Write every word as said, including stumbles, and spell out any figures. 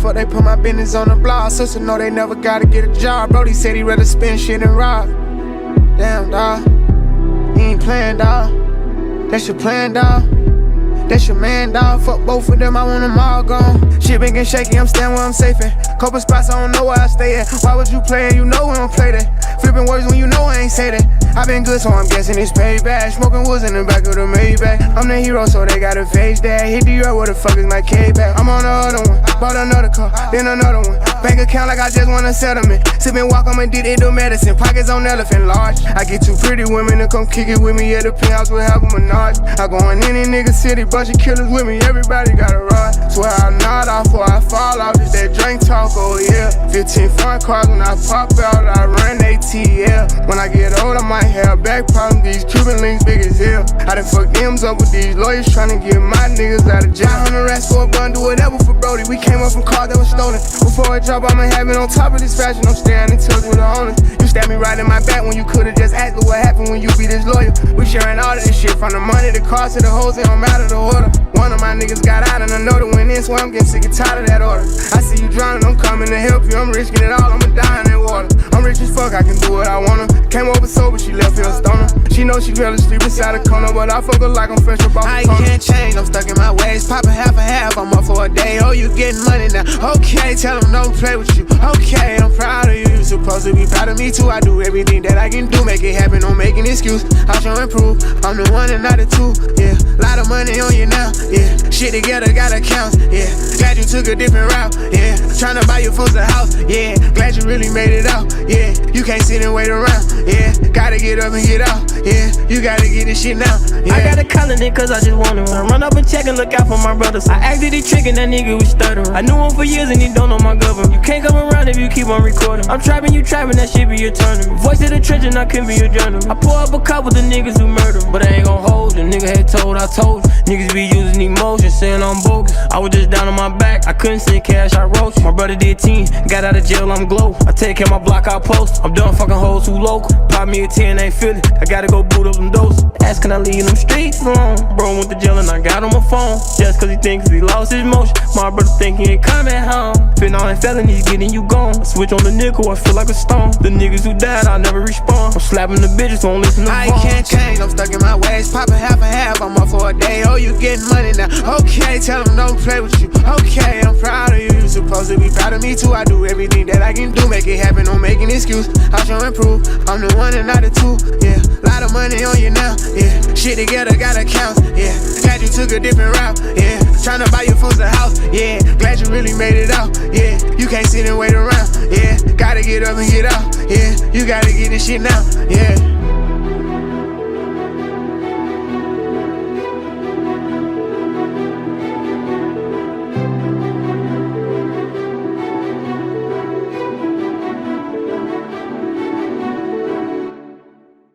fuck they put my business on the blog. Sister know they never gotta get a job. Brody said he rather spend shit and rob. Damn, dawg, you ain't playing, dawg. That's your plan, dawg. That's your man, dawg. Fuck both of them, I want them all gone. Shit been getting shaky, I'm staying where I'm safe at. Couple spots, I don't know where I stay at. Why would you play and you know we don't play that? Flipping words when you know I ain't say that. I been good, so I'm guessing it's payback. Smoking woods in the back of the Maybach. I'm the hero, so they gotta face that. Hit the yard, where the fuck is my K back? I'm on the other one, bought another car, then another one. Bank account like I just want a settlement. Sippin' walk, I'ma did it do medicine. Pockets on elephant large. I get two pretty women to come kick it with me at the penthouse with half a menage. I go in any nigga city, bunch of killers with me. Everybody got a rod. Swear I nod off before I fall off. It's that drink talk, oh yeah. fifteen foreign cars when I pop out, I run A T L. When I get old, I might have back problems. These Cuban links big as hell. I done fucked M's up with these lawyers trying to get my niggas out of jail. five hundred rats for a bun, do whatever for Brody. We came up from cars that was stolen. Before it drop, I'ma have it on top of this fashion. I'm staying in touch with the owners. You stabbed me right in my back when you could've just asked what happened when you be this loyal. We sharing all of this shit, from the money, the cars to the hoes, it don't matter the order. One of my niggas got out and another went in, so I'm getting sick and tired of that order. I see you drowning, I'm coming to help you. I'm risking it all, I'ma die in that water. I'm rich as fuck, I can do what I wanna. Came over sober, she left here a stoner. She know she fell asleep beside a corner, but I fuck her like I'm fresh up off the corner. I can't change, I'm stuck in my ways. Poppin' half and half, I'm up for a day. Oh, you getting money now? Okay, tell them don't play with you. Okay, I'm proud of you. You supposed to be proud of me too. I do everything that I can do, make it happen, don't make an excuse. I'll show and prove, I'm the one and not the two. Yeah, lot of money on you now. Yeah, shit together got accounts. Yeah, glad you took a different route. Yeah, tryna buy your folks a house. Yeah, glad you really made it out. Yeah, you can't sit and wait around. Yeah, gotta get up and get out. Yeah, you gotta get this shit now. Yeah. I gotta call it cause I just wanna run. Run up and check and look out for my brothers. I acted he trickin', that nigga was stuttering. I knew him for years and he don't know my government. You can't come around if you keep on recording. I'm trapping, you trapping, that shit be your tournament. Voice of the trench and I can be your journal. I pull up a couple of the niggas who murder, but I ain't gon' hold you. Nigga had told, I told you. Niggas be using emotion, saying I'm bogus. I was just down on my back, I couldn't send cash, I wrote you. My brother did ten, got out of jail, I'm glow. I take care of my block, I post. I'm done fucking hoes who local. Pop me a ten, ain't feel it. I gotta go boot up them doses. Ask can I leave them streets alone? Bro went to jail and I got on my phone. Just cause he thinks he lost his motion. My brother think he ain't coming home. Been all that felonies, getting you gone. I switch on the nickel, I feel like a stone. The niggas who died, I never respond. I'm slapping the bitches, won't listen to I phone. can't change, I'm stuck in my ways. Poppin' half and half, I'm up for a day. Oh, you getting money now? Okay, tell them don't play with you. Okay, I'm proud of you. You supposed to be proud of me too. I do everything that I can do, make it happen, don't make an excuse. I'll show and prove, I'm the one and not the two. Yeah, lot of money on you now. Yeah, shit together got accounts. Yeah, glad you took a different route. Yeah, tryna buy your folks a house. Yeah, glad you really made it out. Yeah, you can't sit and wait around. Yeah, gotta get up and get out. Yeah, you gotta get this shit now. Yeah.